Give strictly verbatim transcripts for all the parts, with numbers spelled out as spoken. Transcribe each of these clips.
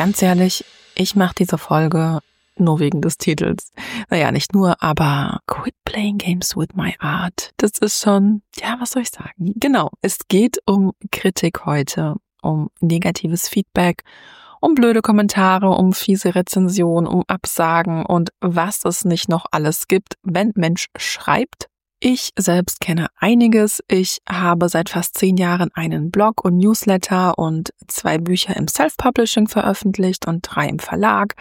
Ganz ehrlich, ich mache diese Folge nur wegen des Titels. Naja, nicht nur, aber Quit Playing Games with My Art. Das ist schon, ja, was soll ich sagen? Genau, es geht um Kritik heute, um negatives Feedback, um blöde Kommentare, um fiese Rezensionen, um Absagen und was es nicht noch alles gibt, wenn Mensch schreibt. Ich selbst kenne einiges. Ich habe seit fast zehn Jahren einen Blog und Newsletter und zwei Bücher im Self-Publishing veröffentlicht und drei im Verlag.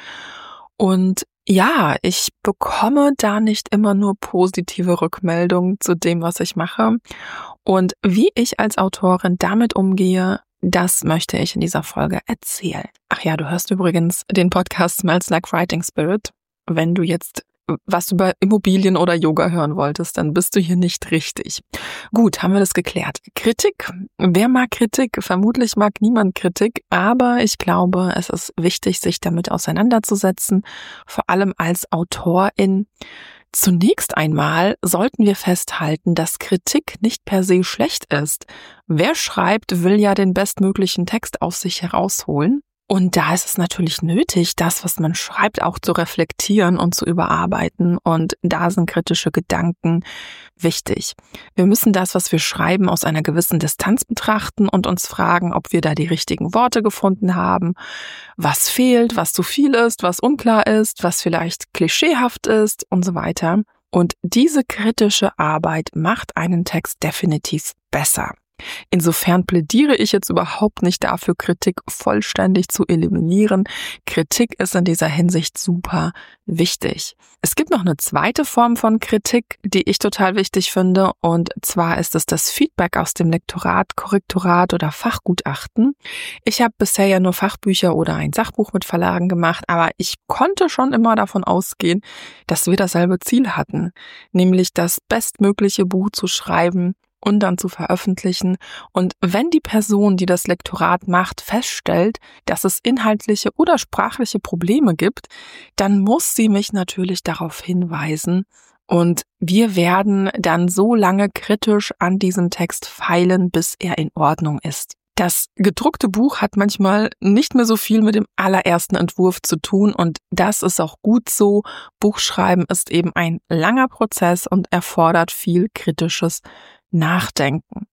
Und ja, ich bekomme da nicht immer nur positive Rückmeldungen zu dem, was ich mache. Und wie ich als Autorin damit umgehe, das möchte ich in dieser Folge erzählen. Ach ja, du hörst übrigens den Podcast Smells Like Writing Spirit. Wenn du jetzt was über Immobilien oder Yoga hören wolltest, dann bist du hier nicht richtig. Gut, haben wir das geklärt. Kritik. Wer mag Kritik? Vermutlich mag niemand Kritik, aber ich glaube, es ist wichtig, sich damit auseinanderzusetzen, vor allem als Autorin. Zunächst einmal sollten wir festhalten, dass Kritik nicht per se schlecht ist. Wer schreibt, will ja den bestmöglichen Text aus sich herausholen. Und da ist es natürlich nötig, das, was man schreibt, auch zu reflektieren und zu überarbeiten. Und da sind kritische Gedanken wichtig. Wir müssen das, was wir schreiben, aus einer gewissen Distanz betrachten und uns fragen, ob wir da die richtigen Worte gefunden haben, was fehlt, was zu viel ist, was unklar ist, was vielleicht klischeehaft ist und so weiter. Und diese kritische Arbeit macht einen Text definitiv besser. Insofern plädiere ich jetzt überhaupt nicht dafür, Kritik vollständig zu eliminieren. Kritik ist in dieser Hinsicht super wichtig. Es gibt noch eine zweite Form von Kritik, die ich total wichtig finde, und zwar ist es das Feedback aus dem Lektorat, Korrektorat oder Fachgutachten. Ich habe bisher ja nur Fachbücher oder ein Sachbuch mit Verlagen gemacht, aber ich konnte schon immer davon ausgehen, dass wir dasselbe Ziel hatten, nämlich das bestmögliche Buch zu schreiben und dann zu veröffentlichen. Und wenn die Person, die das Lektorat macht, feststellt, dass es inhaltliche oder sprachliche Probleme gibt, dann muss sie mich natürlich darauf hinweisen. Und wir werden dann so lange kritisch an diesem Text feilen, bis er in Ordnung ist. Das gedruckte Buch hat manchmal nicht mehr so viel mit dem allerersten Entwurf zu tun und das ist auch gut so. Buchschreiben ist eben ein langer Prozess und erfordert viel kritisches Nachdenken.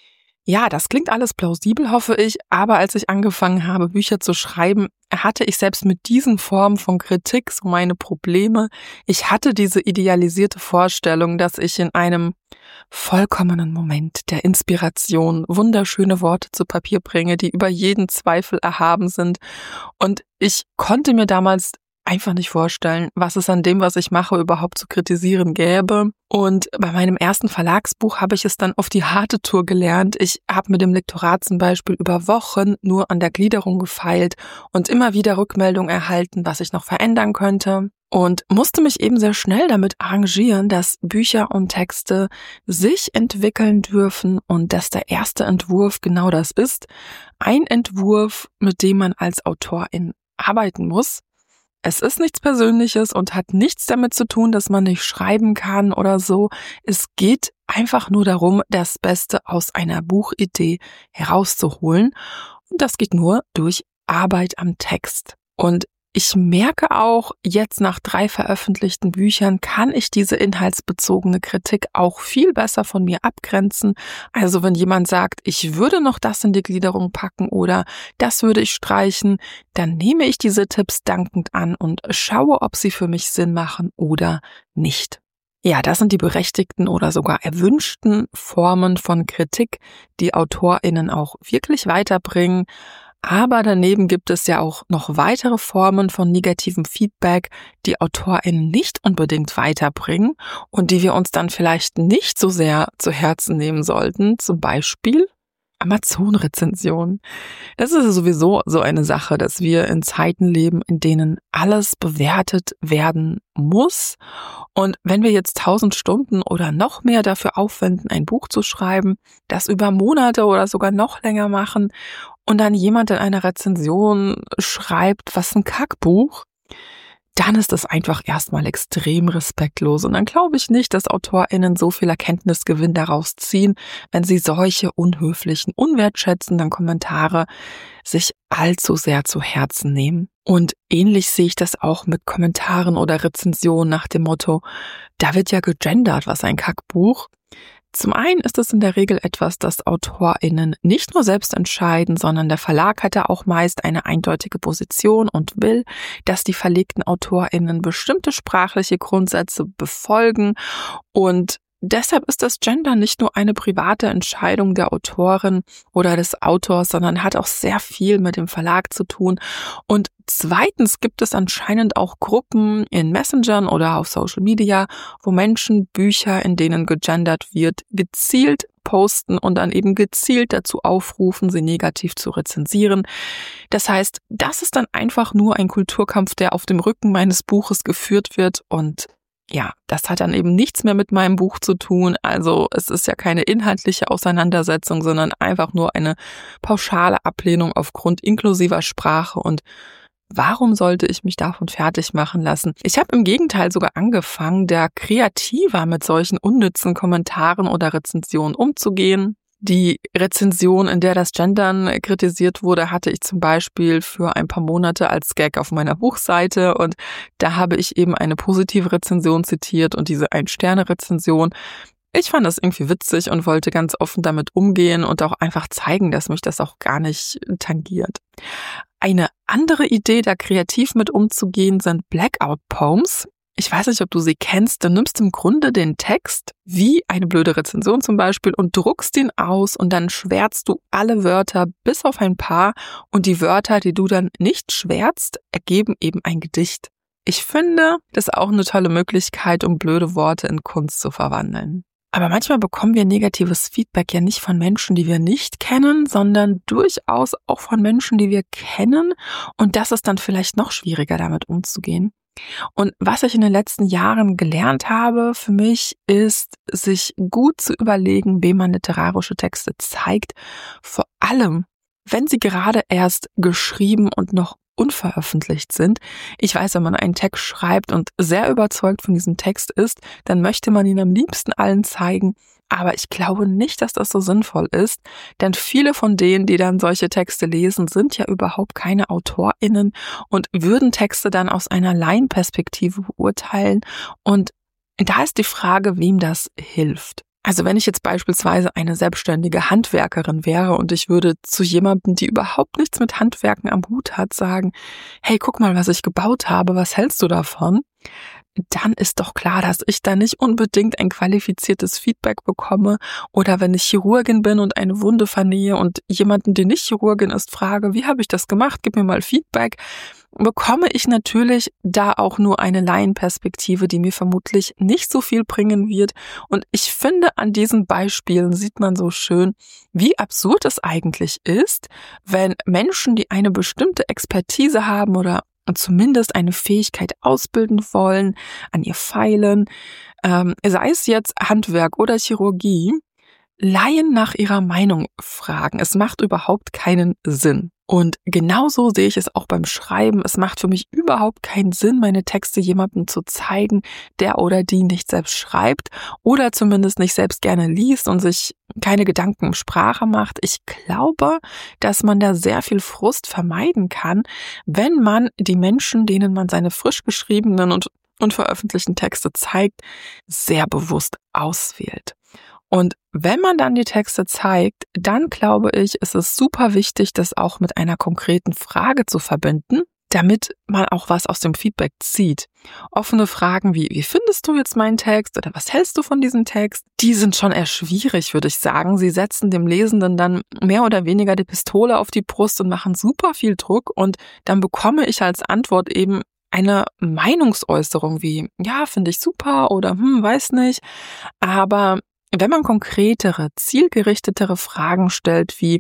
Ja, das klingt alles plausibel, hoffe ich, aber als ich angefangen habe, Bücher zu schreiben, hatte ich selbst mit diesen Formen von Kritik so meine Probleme. Ich hatte diese idealisierte Vorstellung, dass ich in einem vollkommenen Moment der Inspiration wunderschöne Worte zu Papier bringe, die über jeden Zweifel erhaben sind. Und ich konnte mir damals einfach nicht vorstellen, was es an dem, was ich mache, überhaupt zu kritisieren gäbe. Und bei meinem ersten Verlagsbuch habe ich es dann auf die harte Tour gelernt. Ich habe mit dem Lektorat zum Beispiel über Wochen nur an der Gliederung gefeilt und immer wieder Rückmeldung erhalten, was ich noch verändern könnte. Und musste mich eben sehr schnell damit arrangieren, dass Bücher und Texte sich entwickeln dürfen und dass der erste Entwurf genau das ist. Ein Entwurf, mit dem man als Autorin arbeiten muss. Es ist nichts Persönliches und hat nichts damit zu tun, dass man nicht schreiben kann oder so. Es geht einfach nur darum, das Beste aus einer Buchidee herauszuholen. Und das geht nur durch Arbeit am Text. Und ich merke auch, jetzt nach drei veröffentlichten Büchern kann ich diese inhaltsbezogene Kritik auch viel besser von mir abgrenzen. Also wenn jemand sagt, ich würde noch das in die Gliederung packen oder das würde ich streichen, dann nehme ich diese Tipps dankend an und schaue, ob sie für mich Sinn machen oder nicht. Ja, das sind die berechtigten oder sogar erwünschten Formen von Kritik, die AutorInnen auch wirklich weiterbringen. Aber daneben gibt es ja auch noch weitere Formen von negativem Feedback, die AutorInnen nicht unbedingt weiterbringen und die wir uns dann vielleicht nicht so sehr zu Herzen nehmen sollten. Zum Beispiel Amazon-Rezensionen. Das ist sowieso so eine Sache, dass wir in Zeiten leben, in denen alles bewertet werden muss. Und wenn wir jetzt tausend Stunden oder noch mehr dafür aufwenden, ein Buch zu schreiben, das über Monate oder sogar noch länger machen und dann jemand in einer Rezension schreibt, was ein Kackbuch, dann ist das einfach erstmal extrem respektlos. Und dann glaube ich nicht, dass AutorInnen so viel Erkenntnisgewinn daraus ziehen, wenn sie solche unhöflichen, unwertschätzenden Kommentare sich allzu sehr zu Herzen nehmen. Und ähnlich sehe ich das auch mit Kommentaren oder Rezensionen nach dem Motto, da wird ja gegendert, was ein Kackbuch. Zum einen ist es in der Regel etwas, das AutorInnen nicht nur selbst entscheiden, sondern der Verlag hat da auch meist eine eindeutige Position und will, dass die verlegten AutorInnen bestimmte sprachliche Grundsätze befolgen. Und deshalb ist das Gender nicht nur eine private Entscheidung der Autorin oder des Autors, sondern hat auch sehr viel mit dem Verlag zu tun. Und zweitens gibt es anscheinend auch Gruppen in Messengern oder auf Social Media, wo Menschen Bücher, in denen gegendert wird, gezielt posten und dann eben gezielt dazu aufrufen, sie negativ zu rezensieren. Das heißt, das ist dann einfach nur ein Kulturkampf, der auf dem Rücken meines Buches geführt wird und ja, das hat dann eben nichts mehr mit meinem Buch zu tun. Also es ist ja keine inhaltliche Auseinandersetzung, sondern einfach nur eine pauschale Ablehnung aufgrund inklusiver Sprache. Und warum sollte ich mich davon fertig machen lassen? Ich habe im Gegenteil sogar angefangen, da kreativer mit solchen unnützen Kommentaren oder Rezensionen umzugehen. Die Rezension, in der das Gendern kritisiert wurde, hatte ich zum Beispiel für ein paar Monate als Gag auf meiner Buchseite und da habe ich eben eine positive Rezension zitiert und diese Ein-Sterne-Rezension. Ich fand das irgendwie witzig und wollte ganz offen damit umgehen und auch einfach zeigen, dass mich das auch gar nicht tangiert. Eine andere Idee, da kreativ mit umzugehen, sind Blackout-Poems. Ich weiß nicht, ob du sie kennst. Du nimmst im Grunde den Text, wie eine blöde Rezension zum Beispiel, und druckst ihn aus und dann schwärzt du alle Wörter bis auf ein paar und die Wörter, die du dann nicht schwärzt, ergeben eben ein Gedicht. Ich finde, das ist auch eine tolle Möglichkeit, um blöde Worte in Kunst zu verwandeln. Aber manchmal bekommen wir negatives Feedback ja nicht von Menschen, die wir nicht kennen, sondern durchaus auch von Menschen, die wir kennen. Und das ist dann vielleicht noch schwieriger, damit umzugehen. Und was ich in den letzten Jahren gelernt habe für mich, ist, sich gut zu überlegen, wem man literarische Texte zeigt. Vor allem, wenn sie gerade erst geschrieben und noch unveröffentlicht sind. Ich weiß, wenn man einen Text schreibt und sehr überzeugt von diesem Text ist, dann möchte man ihn am liebsten allen zeigen. Aber ich glaube nicht, dass das so sinnvoll ist, denn viele von denen, die dann solche Texte lesen, sind ja überhaupt keine AutorInnen und würden Texte dann aus einer Laienperspektive beurteilen. Und da ist die Frage, wem das hilft. Also wenn ich jetzt beispielsweise eine selbstständige Handwerkerin wäre und ich würde zu jemandem, die überhaupt nichts mit Handwerken am Hut hat, sagen, hey, guck mal, was ich gebaut habe, was hältst du davon? Dann ist doch klar, dass ich da nicht unbedingt ein qualifiziertes Feedback bekomme. Oder wenn ich Chirurgin bin und eine Wunde vernähe und jemanden, der nicht Chirurgin ist, frage, wie habe ich das gemacht? Gib mir mal Feedback. Bekomme ich natürlich da auch nur eine Laienperspektive, die mir vermutlich nicht so viel bringen wird. Und ich finde, an diesen Beispielen sieht man so schön, wie absurd es eigentlich ist, wenn Menschen, die eine bestimmte Expertise haben oder und zumindest eine Fähigkeit ausbilden wollen, an ihr feilen, ähm, sei es jetzt Handwerk oder Chirurgie, Laien nach ihrer Meinung fragen. Es macht überhaupt keinen Sinn. Und genauso sehe ich es auch beim Schreiben. Es macht für mich überhaupt keinen Sinn, meine Texte jemandem zu zeigen, der oder die nicht selbst schreibt oder zumindest nicht selbst gerne liest und sich keine Gedanken um Sprache macht. Ich glaube, dass man da sehr viel Frust vermeiden kann, wenn man die Menschen, denen man seine frisch geschriebenen und unveröffentlichten Texte zeigt, sehr bewusst auswählt. Und wenn man dann die Texte zeigt, dann glaube ich, ist es super wichtig, das auch mit einer konkreten Frage zu verbinden, damit man auch was aus dem Feedback zieht. Offene Fragen wie, wie findest du jetzt meinen Text oder was hältst du von diesem Text? Die sind schon eher schwierig, würde ich sagen. Sie setzen dem Lesenden dann mehr oder weniger die Pistole auf die Brust und machen super viel Druck und dann bekomme ich als Antwort eben eine Meinungsäußerung wie, ja, finde ich super oder hm, weiß nicht, aber wenn man konkretere, zielgerichtetere Fragen stellt wie,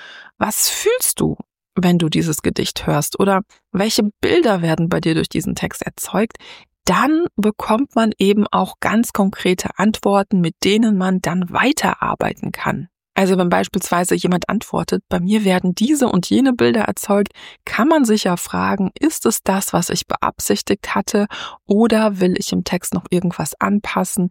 was fühlst du, wenn du dieses Gedicht hörst? Oder welche Bilder werden bei dir durch diesen Text erzeugt? Dann bekommt man eben auch ganz konkrete Antworten, mit denen man dann weiterarbeiten kann. Also wenn beispielsweise jemand antwortet, bei mir werden diese und jene Bilder erzeugt, kann man sich ja fragen, ist es das, was ich beabsichtigt hatte, oder will ich im Text noch irgendwas anpassen?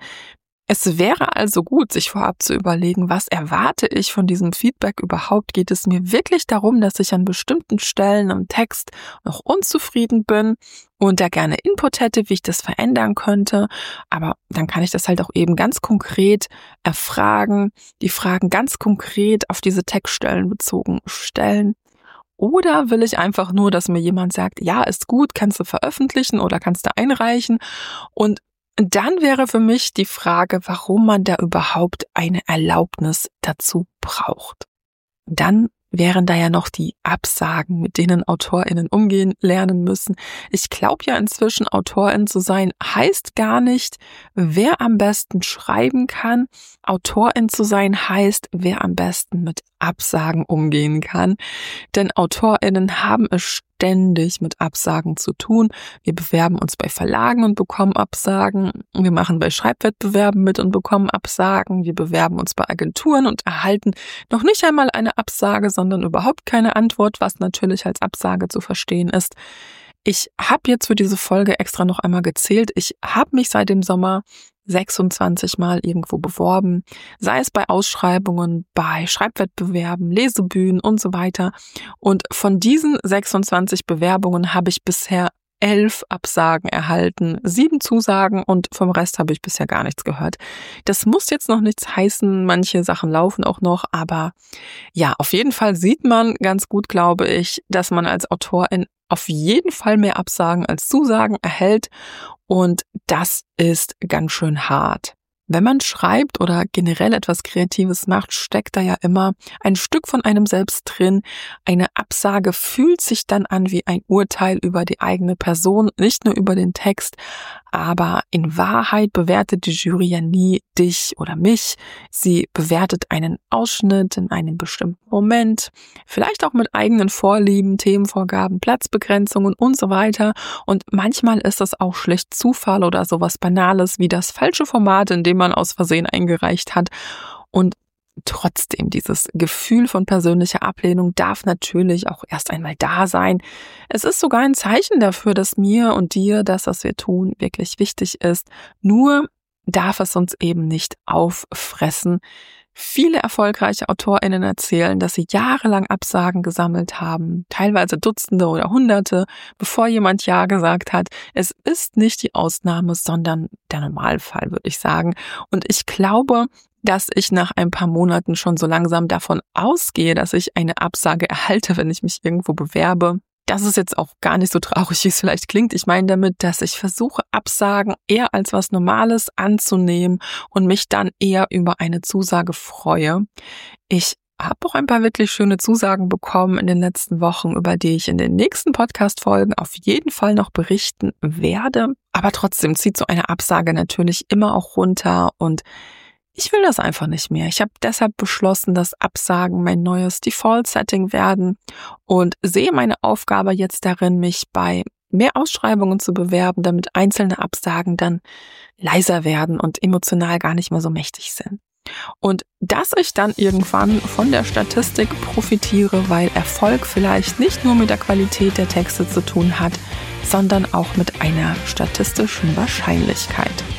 Es wäre also gut, sich vorab zu überlegen, was erwarte ich von diesem Feedback überhaupt? Geht es mir wirklich darum, dass ich an bestimmten Stellen im Text noch unzufrieden bin und da gerne Input hätte, wie ich das verändern könnte? Aber dann kann ich das halt auch eben ganz konkret erfragen, die Fragen ganz konkret auf diese Textstellen bezogen stellen. Oder will ich einfach nur, dass mir jemand sagt, ja, ist gut, kannst du veröffentlichen oder kannst du einreichen? Und dann wäre für mich die Frage, warum man da überhaupt eine Erlaubnis dazu braucht. Dann wären da ja noch die Absagen, mit denen AutorInnen umgehen lernen müssen. Ich glaube ja inzwischen, AutorIn zu sein, heißt gar nicht, wer am besten schreiben kann. AutorIn zu sein heißt, wer am besten mit Absagen umgehen kann. Denn AutorInnen haben es ständig mit Absagen zu tun. Wir bewerben uns bei Verlagen und bekommen Absagen. Wir machen bei Schreibwettbewerben mit und bekommen Absagen. Wir bewerben uns bei Agenturen und erhalten noch nicht einmal eine Absage, sondern überhaupt keine Antwort, was natürlich als Absage zu verstehen ist. Ich habe jetzt für diese Folge extra noch einmal gezählt. Ich habe mich seit dem Sommer sechsundzwanzig Mal irgendwo beworben, sei es bei Ausschreibungen, bei Schreibwettbewerben, Lesebühnen und so weiter. Und von diesen sechsundzwanzig Bewerbungen habe ich bisher elf Absagen erhalten, sieben Zusagen und vom Rest habe ich bisher gar nichts gehört. Das muss jetzt noch nichts heißen, manche Sachen laufen auch noch, aber ja, auf jeden Fall sieht man ganz gut, glaube ich, dass man als Autorin auf jeden Fall mehr Absagen als Zusagen erhält und das ist ganz schön hart. Wenn man schreibt oder generell etwas Kreatives macht, steckt da ja immer ein Stück von einem selbst drin. Eine Absage fühlt sich dann an wie ein Urteil über die eigene Person, nicht nur über den Text, aber in Wahrheit bewertet die Jury ja nie dich oder mich. Sie bewertet einen Ausschnitt in einem bestimmten Moment, vielleicht auch mit eigenen Vorlieben, Themenvorgaben, Platzbegrenzungen und so weiter. Und manchmal ist das auch schlicht Zufall oder sowas Banales wie das falsche Format, in dem man aus Versehen eingereicht hat. Und trotzdem, dieses Gefühl von persönlicher Ablehnung darf natürlich auch erst einmal da sein. Es ist sogar ein Zeichen dafür, dass mir und dir das, was wir tun, wirklich wichtig ist. Nur darf es uns eben nicht auffressen. Viele erfolgreiche AutorInnen erzählen, dass sie jahrelang Absagen gesammelt haben, teilweise Dutzende oder Hunderte, bevor jemand Ja gesagt hat. Es ist nicht die Ausnahme, sondern der Normalfall, würde ich sagen. Und ich glaube, dass ich nach ein paar Monaten schon so langsam davon ausgehe, dass ich eine Absage erhalte, wenn ich mich irgendwo bewerbe. Das ist jetzt auch gar nicht so traurig, wie es vielleicht klingt. Ich meine damit, dass ich versuche, Absagen eher als was Normales anzunehmen und mich dann eher über eine Zusage freue. Ich habe auch ein paar wirklich schöne Zusagen bekommen in den letzten Wochen, über die ich in den nächsten Podcast-Folgen auf jeden Fall noch berichten werde. Aber trotzdem zieht so eine Absage natürlich immer auch runter und ich will das einfach nicht mehr. Ich habe deshalb beschlossen, dass Absagen mein neues Default-Setting werden und sehe meine Aufgabe jetzt darin, mich bei mehr Ausschreibungen zu bewerben, damit einzelne Absagen dann leiser werden und emotional gar nicht mehr so mächtig sind. Und dass ich dann irgendwann von der Statistik profitiere, weil Erfolg vielleicht nicht nur mit der Qualität der Texte zu tun hat, sondern auch mit einer statistischen Wahrscheinlichkeit.